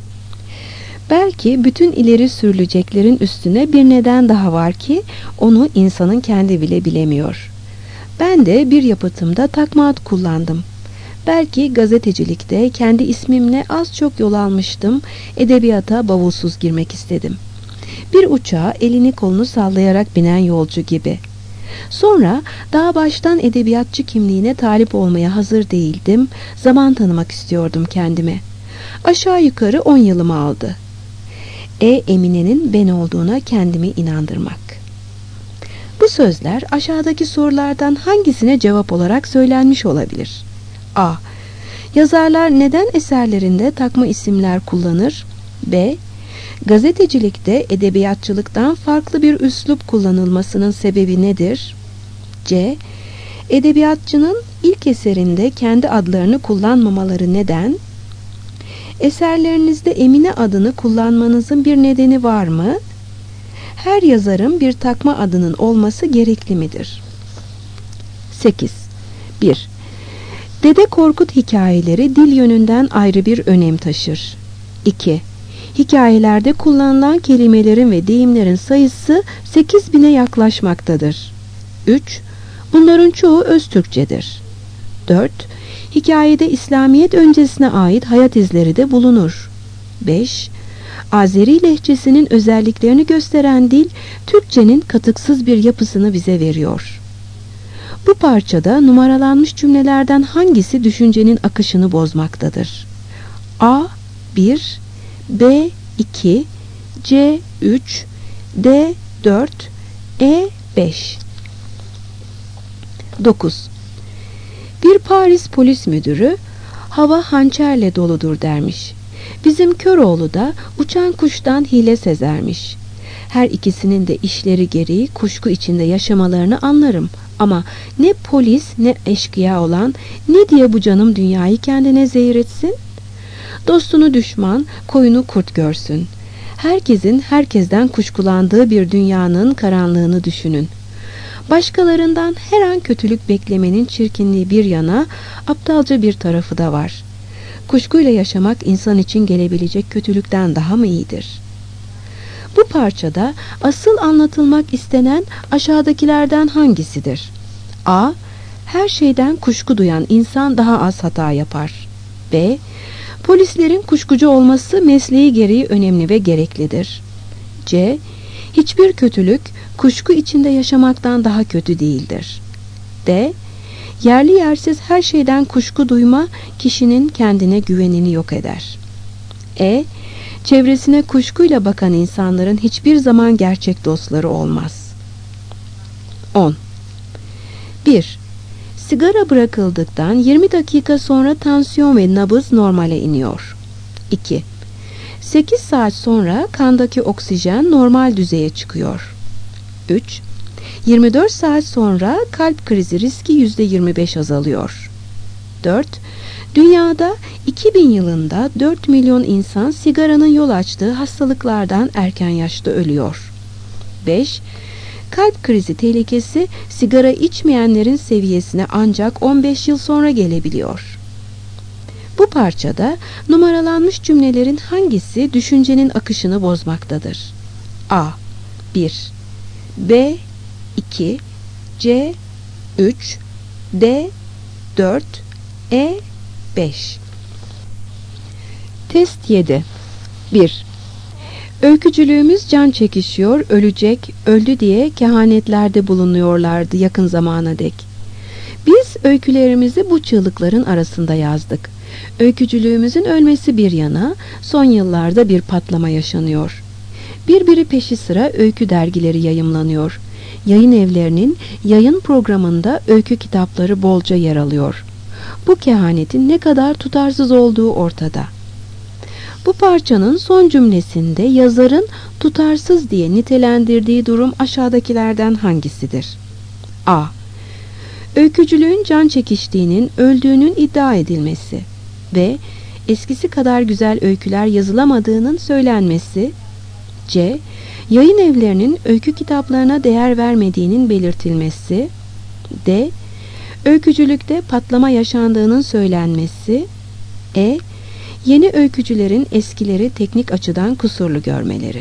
Belki bütün ileri sürüleceklerin üstüne bir neden daha var ki onu insanın kendi bile bilemiyor. Ben de bir yapıtımda takma ad kullandım. Belki gazetecilikte kendi ismimle az çok yol almıştım, edebiyata bavulsuz girmek istedim. Bir uçağa elini kolunu sallayarak binen yolcu gibi. Sonra daha baştan edebiyatçı kimliğine talip olmaya hazır değildim, zaman tanımak istiyordum kendime. Aşağı yukarı on yılımı aldı. E. Emine'nin ben olduğuna kendimi inandırmak. Bu sözler aşağıdaki sorulardan hangisine cevap olarak söylenmiş olabilir? A. Yazarlar neden eserlerinde takma isimler kullanır? B. Gazetecilikte edebiyatçılıktan farklı bir üslup kullanılmasının sebebi nedir? C. Edebiyatçının ilk eserinde kendi adlarını kullanmamaları neden? Eserlerinizde Emine adını kullanmanızın bir nedeni var mı? Her yazarın bir takma adının olması gerekli midir? sekiz. bir. Dede Korkut hikayeleri dil yönünden ayrı bir önem taşır. iki. Hikayelerde kullanılan kelimelerin ve deyimlerin sayısı sekiz bine yaklaşmaktadır. üç. Bunların çoğu Öztürkçedir. dört. Hikayede İslamiyet öncesine ait hayat izleri de bulunur. beş. Azeri lehçesinin özelliklerini gösteren dil, Türkçenin katıksız bir yapısını bize veriyor. Bu parçada numaralanmış cümlelerden hangisi düşüncenin akışını bozmaktadır? A. bir, B. iki, C. üç, D. dört, E. beş. dokuz. Bir Paris polis müdürü hava hançerle doludur dermiş. Bizim Köroğlu da uçan kuştan hile sezermiş. Her ikisinin de işleri gereği kuşku içinde yaşamalarını anlarım. Ama ne polis ne eşkıya olan ne diye bu canım dünyayı kendine zehir etsin? Dostunu düşman, koyunu kurt görsün. Herkesin herkesten kuşkulandığı bir dünyanın karanlığını düşünün. Başkalarından her an kötülük beklemenin çirkinliği bir yana, aptalca bir tarafı da var. Kuşkuyla yaşamak insan için gelebilecek kötülükten daha mı iyidir? Bu parçada asıl anlatılmak istenen aşağıdakilerden hangisidir? A. Her şeyden kuşku duyan insan daha az hata yapar. B. Polislerin kuşkucu olması mesleği gereği önemli ve gereklidir. C. Hiçbir kötülük kuşku içinde yaşamaktan daha kötü değildir. D. Yerli yersiz her şeyden kuşku duyma kişinin kendine güvenini yok eder. E. Çevresine kuşkuyla bakan insanların hiçbir zaman gerçek dostları olmaz. on. bir. Sigara bırakıldıktan yirmi dakika sonra tansiyon ve nabız normale iniyor. iki. sekiz saat sonra kandaki oksijen normal düzeye çıkıyor. üç. yirmi dört saat sonra kalp krizi riski yüzde yirmi beş azalıyor. dört. Dünyada iki bin yılında dört milyon insan sigaranın yol açtığı hastalıklardan erken yaşta ölüyor. beş. Kalp krizi tehlikesi sigara içmeyenlerin seviyesine ancak on beş yıl sonra gelebiliyor. Bu parçada numaralanmış cümlelerin hangisi düşüncenin akışını bozmaktadır? A. bir. B. iki. C. üç. D. dört. E. beş. Test yedi. bir. Öykücülüğümüz can çekişiyor, ölecek, öldü diye kehanetlerde bulunuyorlardı yakın zamana dek. Biz öykülerimizi bu çığlıkların arasında yazdık. Öykücülüğümüzün ölmesi bir yana, son yıllarda bir patlama yaşanıyor. Birbiri peşi sıra öykü dergileri yayımlanıyor. Yayın evlerinin yayın programında öykü kitapları bolca yer alıyor. Bu kehanetin ne kadar tutarsız olduğu ortada. Bu parçanın son cümlesinde yazarın tutarsız diye nitelendirdiği durum aşağıdakilerden hangisidir? A. Öykücülüğün can çekiştiğinin, öldüğünün iddia edilmesi. B. Eskisi kadar güzel öyküler yazılamadığının söylenmesi. C. Yayın evlerinin öykü kitaplarına değer vermediğinin belirtilmesi. D. Öykücülükte patlama yaşandığının söylenmesi. E. Yeni öykücülerin eskileri teknik açıdan kusurlu görmeleri.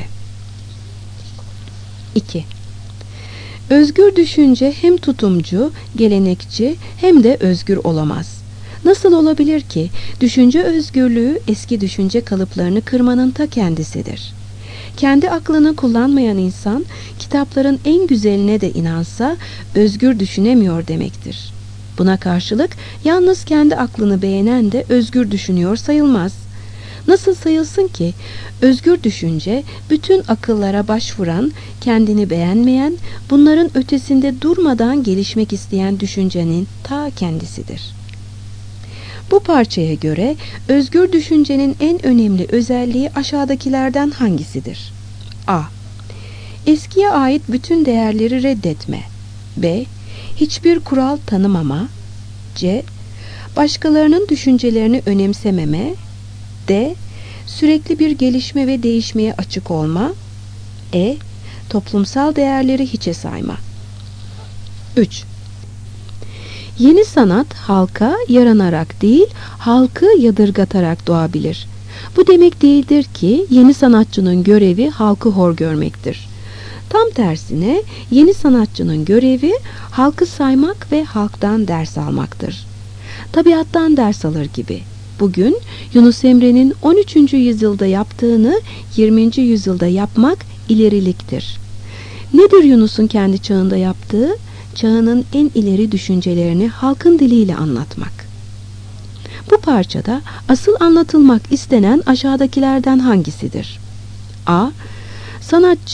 iki. Özgür düşünce hem tutumcu, gelenekçi hem de özgür olamaz. Nasıl olabilir ki? Düşünce özgürlüğü eski düşünce kalıplarını kırmanın ta kendisidir. Kendi aklını kullanmayan insan, kitapların en güzeline de inansa özgür düşünemiyor demektir. Buna karşılık yalnız kendi aklını beğenen de özgür düşünüyor sayılmaz. Nasıl sayılsın ki? Özgür düşünce bütün akıllara başvuran, kendini beğenmeyen, bunların ötesinde durmadan gelişmek isteyen düşüncenin ta kendisidir. Bu parçaya göre özgür düşüncenin en önemli özelliği aşağıdakilerden hangisidir? A. Eskiye ait bütün değerleri reddetme. B. Hiçbir kural tanımama. C. Başkalarının düşüncelerini önemsememe. D. Sürekli bir gelişme ve değişmeye açık olma. E. Toplumsal değerleri hiçe sayma. üç. Yeni sanat halka yaranarak değil, halkı yadırgatarak doğabilir. Bu demek değildir ki yeni sanatçının görevi halkı hor görmektir. Tam tersine yeni sanatçının görevi halkı saymak ve halktan ders almaktır. Tabiattan ders alır gibi. Bugün Yunus Emre'nin on üçüncü yüzyılda yaptığını yirminci yüzyılda yapmak ileriliktir. Nedir Yunus'un kendi çağında yaptığı? Çağının en ileri düşüncelerini halkın diliyle anlatmak. Bu parçada asıl anlatılmak istenen aşağıdakilerden hangisidir? A. Sanatçı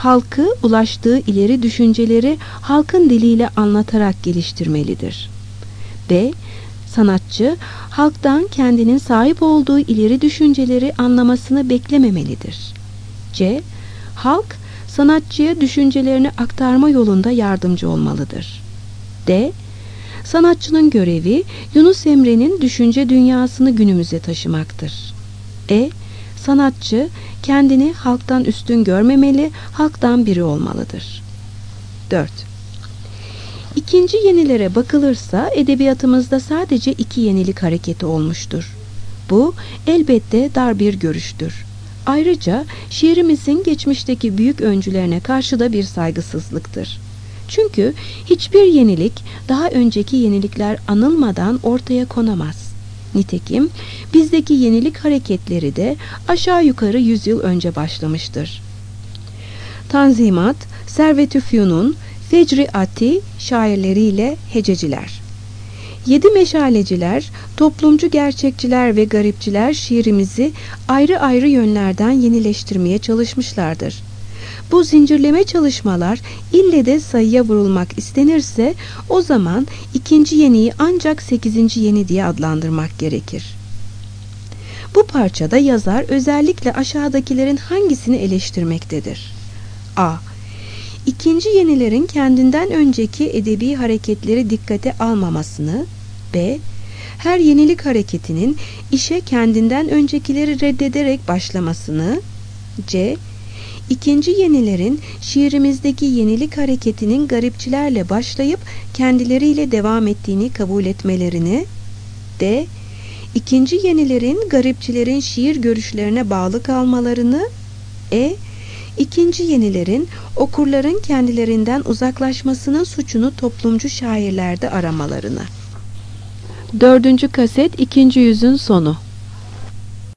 halkı ulaştığı ileri düşünceleri halkın diliyle anlatarak geliştirmelidir. B. Sanatçı, halktan kendinin sahip olduğu ileri düşünceleri anlamasını beklememelidir. C. Halk, sanatçıya düşüncelerini aktarma yolunda yardımcı olmalıdır. D. Sanatçının görevi, Yunus Emre'nin düşünce dünyasını günümüze taşımaktır. E. Sanatçı, kendini halktan üstün görmemeli, halktan biri olmalıdır. dört. İkinci yenilere bakılırsa edebiyatımızda sadece iki yenilik hareketi olmuştur. Bu elbette dar bir görüştür. Ayrıca şiirimizin geçmişteki büyük öncülerine karşı da bir saygısızlıktır. Çünkü hiçbir yenilik daha önceki yenilikler anılmadan ortaya konamaz. Nitekim bizdeki yenilik hareketleri de aşağı yukarı yüz yıl önce başlamıştır. Tanzimat, Servet-ü Fünun, Fecri Ati şairleriyle hececiler. Yedi meşaleciler, toplumcu gerçekçiler ve garipçiler şiirimizi ayrı ayrı yönlerden yenileştirmeye çalışmışlardır. Bu zincirleme çalışmalar ille de sayıya vurulmak istenirse o zaman ikinci yeniyi ancak sekizinci yeni diye adlandırmak gerekir. Bu parçada yazar özellikle aşağıdakilerin hangisini eleştirmektedir? A. İkinci yenilerin kendinden önceki edebi hareketleri dikkate almamasını. B. Her yenilik hareketinin işe kendinden öncekileri reddederek başlamasını. C. İkinci yenilerin şiirimizdeki yenilik hareketinin garipçilerle başlayıp kendileriyle devam ettiğini kabul etmelerini. D. İkinci yenilerin garipçilerin şiir görüşlerine bağlı kalmalarını. E. İkinci yenilerin okurların kendilerinden uzaklaşmasının suçunu toplumcu şairlerde aramalarını. Dördüncü kaset, ikinci yüzün sonu.